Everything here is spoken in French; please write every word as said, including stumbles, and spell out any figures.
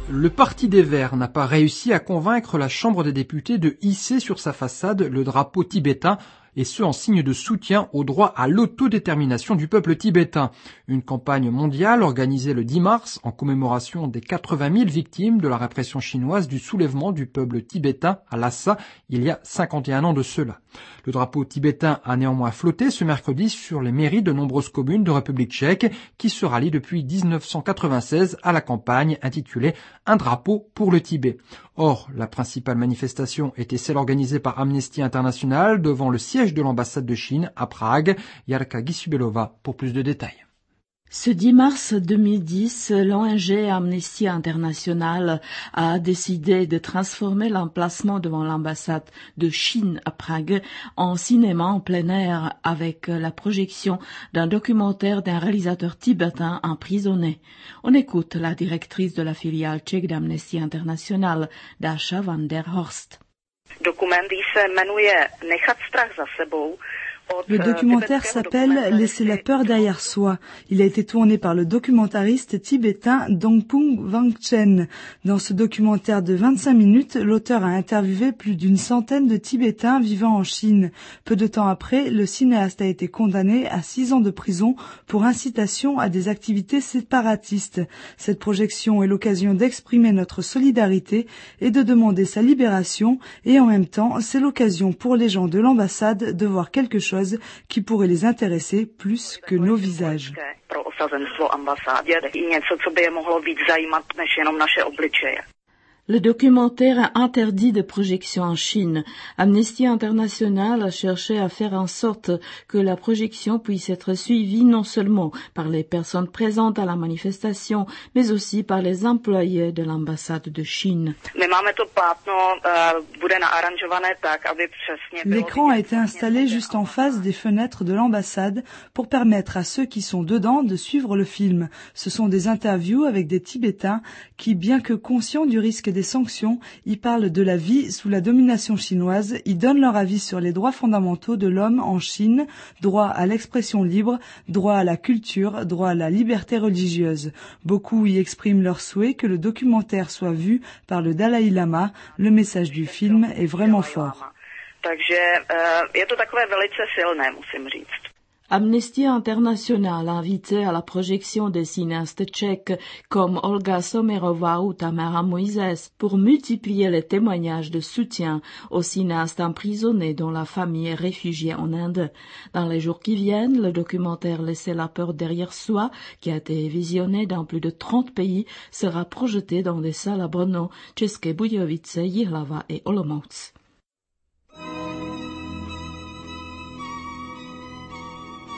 Le Parti des Verts n'a pas réussi à convaincre la Chambre des députés de hisser sur sa façade le drapeau tibétain, et ce en signe de soutien au droit à l'autodétermination du peuple tibétain. Une campagne mondiale organisée le dix mars en commémoration des quatre-vingt mille victimes de la répression chinoise du soulèvement du peuple tibétain à Lhasa il y a cinquante et un ans de cela. Le drapeau tibétain a néanmoins flotté ce mercredi sur les mairies de nombreuses communes de République tchèque qui se rallient depuis dix-neuf cent quatre-vingt-seize à la campagne intitulée « Un drapeau pour le Tibet ». Or, la principale manifestation était celle organisée par Amnesty International devant le siège de l'ambassade de Chine à Prague. Jarka Gisubelova pour plus de détails. Ce dix mars deux mille dix, l'O N G Amnesty International a décidé de transformer l'emplacement devant l'ambassade de Chine à Prague en cinéma en plein air avec la projection d'un documentaire d'un réalisateur tibétain emprisonné. On écoute la directrice de la filiale tchèque d'Amnesty International, Dáša van der Horst. Le documentaire s'appelle « Laisser la peur derrière soi ». Il a été tourné par le documentariste tibétain Dongpung Wangchen. Dans ce documentaire de vingt-cinq minutes, l'auteur a interviewé plus d'une centaine de Tibétains vivant en Chine. Peu de temps après, le cinéaste a été condamné à six ans de prison pour incitation à des activités séparatistes. Cette projection est l'occasion d'exprimer notre solidarité et de demander sa libération. Et en même temps, c'est l'occasion pour les gens de l'ambassade de voir quelque chose qui pourrait les intéresser plus que nos visages. Le documentaire interdit de projection en Chine. Amnesty International a cherché à faire en sorte que la projection puisse être suivie non seulement par les personnes présentes à la manifestation, mais aussi par les employés de l'ambassade de Chine. L'écran a été installé juste en face des fenêtres de l'ambassade pour permettre à ceux qui sont dedans de suivre le film. Ce sont des interviews avec des Tibétains qui, bien que conscients du risque des sanctions, y parlent de la vie sous la domination chinoise, y donnent leur avis sur les droits fondamentaux de l'homme en Chine, droit à l'expression libre, droit à la culture, droit à la liberté religieuse. Beaucoup y expriment leur souhait que le documentaire soit vu par le Dalai Lama. Le message du film est vraiment fort. Amnesty International a invité à la projection des cinéastes tchèques comme Olga Somerova ou Tamara Moïses pour multiplier les témoignages de soutien aux cinéastes emprisonnés dont la famille est réfugiée en Inde. Dans les jours qui viennent, le documentaire Laisser la peur derrière soi, qui a été visionné dans plus de trente pays, sera projeté dans des salles à Brno, České Budějovice, Jihlava et Olomouc.